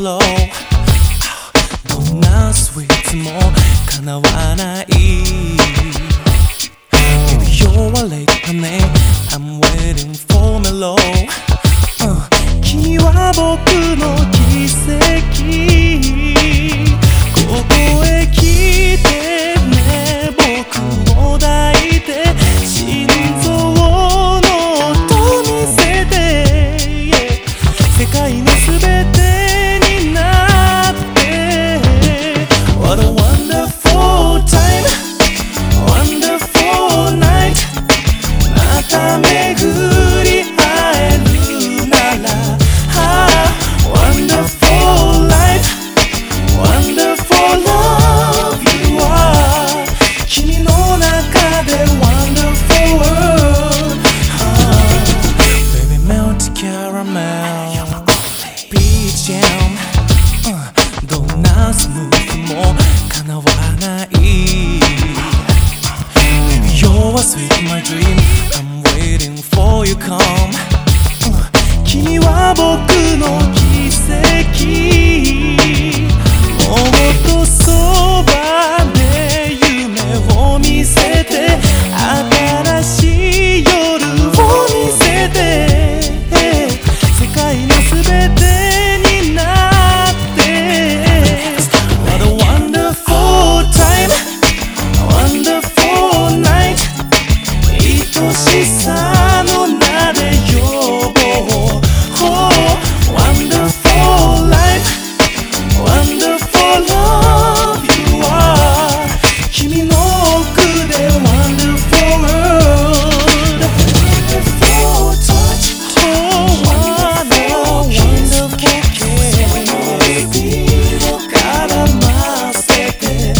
ローどんなスイーツも叶わない If you're late honey I'm waiting for mellow 君は僕の奇跡ここへ来てね僕を抱いて心臓の音見せて、世界のすべてになって What a wonderful time Wonderful night また巡り会えるなら、Wonderful life Wonderful love you are 君の中で Wonderful world Baby melt caramel Beach jam どんなスムーズも叶わない Baby you're sweet my dream I'm waiting for you come 君は僕の奇跡もっとそばで夢を見せて新しい夜を見せて世界のすべてになって What a wonderful time Wonderful night 愛しさの名で呼ぼうWonderful life Wonderful love you are 君の奥で Wonderful world Wonderful touch Wonderful kiss 指を絡ませて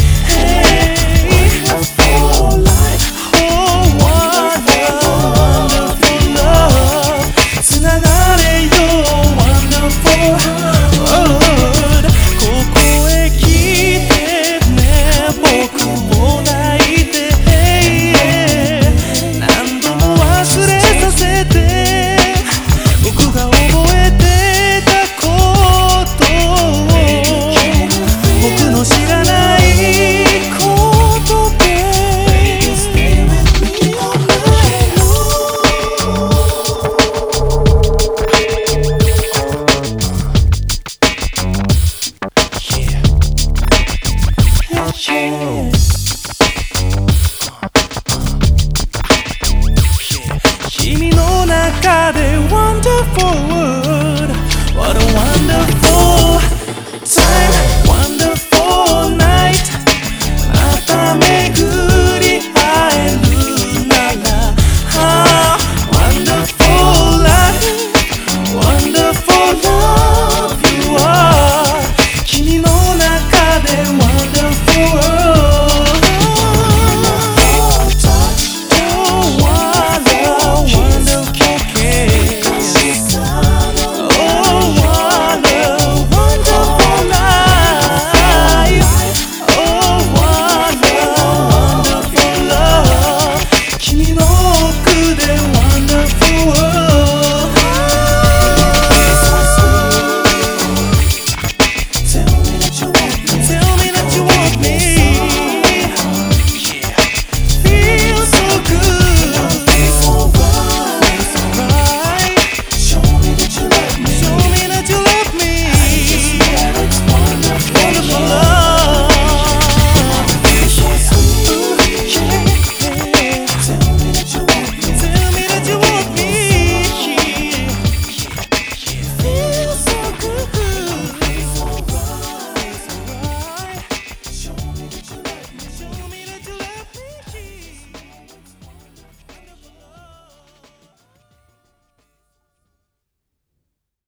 Wonderful life Wonderful love つながれよ君の中で Wonderful world What a wonderful